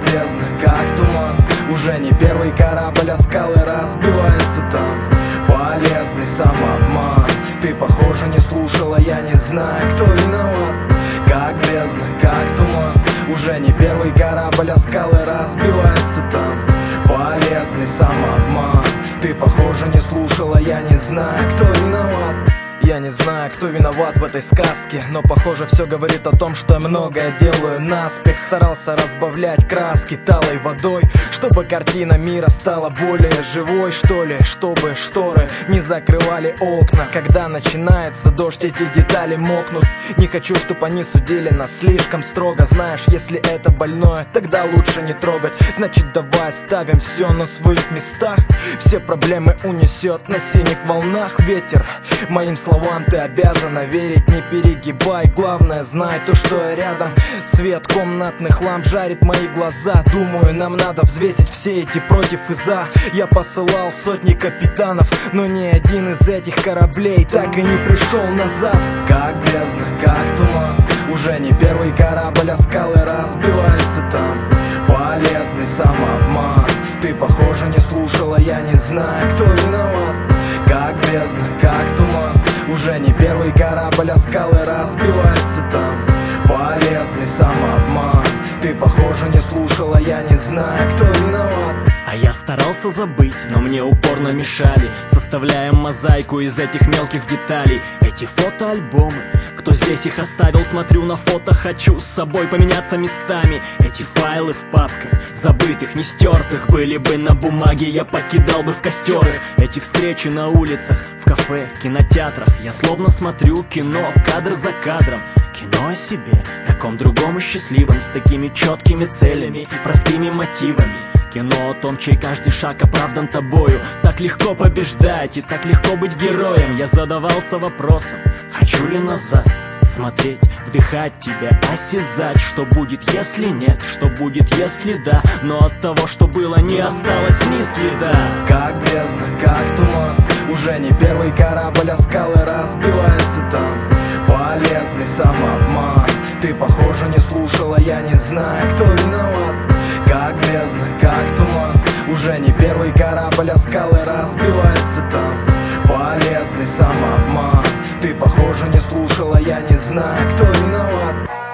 бездна, как туман. Уже не первый корабль, а скалы разбиваются там. Полезный самообман. Ты, похоже, не слушала, я не знаю, кто виноват. Как бездна, как туман. Уже не первый корабль, а скалы разбиваются там. Полезный самообман. Ты, похоже, не слушала, я не знаю, кто виноват. Я не знаю, кто виноват в этой сказке, но похоже все говорит о том, что я многое делаю наспех. Старался разбавлять краски талой водой, чтобы картина мира стала более живой, что ли. Чтобы шторы не закрывали окна. Когда начинается дождь, эти детали мокнут. Не хочу, чтобы они судили нас слишком строго. Знаешь, если это больное, тогда лучше не трогать. Значит, давай ставим все на своих местах. Все проблемы унесет на синих волнах ветер. Моим словам ты обязана верить, не перегибай. Главное, знай то, что я рядом. Свет комнатных ламп жарит мои глаза. Думаю, нам надо взвесить все эти против и за. Я посылал сотни капитанов, но ни один из этих кораблей так и не пришел назад. Как бездна, как туман. Уже не первый корабль, а скалы разбиваются там. Полезный самообман. Ты, похоже, не слушала, я не знаю, кто виноват. Как бездна, как туман. Уже не первый корабль, а скалы разбиваются там. Полезный самообман. Ты, похоже, не слушала, я не знаю, кто виноват. А я старался забыть, но мне упорно мешали. Составляем мозаику из этих мелких деталей. Эти фотоальбомы, кто здесь их оставил? Смотрю на фото, хочу с собой поменяться местами. Эти файлы в папках, забытых, не стертых, были бы на бумаге, я покидал бы в костер их. Эти встречи на улицах, в кафе, в кинотеатрах. Я словно смотрю кино, кадр за кадром. Кино о себе, таком другом и счастливом, с такими четкими целями и простыми мотивами. Кино о том, чей каждый шаг оправдан тобою. Так легко побеждать и так легко быть героем. Я задавался вопросом, хочу ли назад смотреть, вдыхать тебя, осязать. Что будет, если нет, что будет, если да. Но от того, что было, не осталось ни следа. Как бездна, как туман. Уже не первый корабль, а скалы разбиваются там. Полезный самообман. Ты, похоже, не слушала, я не знаю, кто виноват. Как бездна, как туман. Уже не первый корабль, а скалы разбиваются там. Полезный самообман. Ты, похоже, не слушала, я не знаю, кто виноват.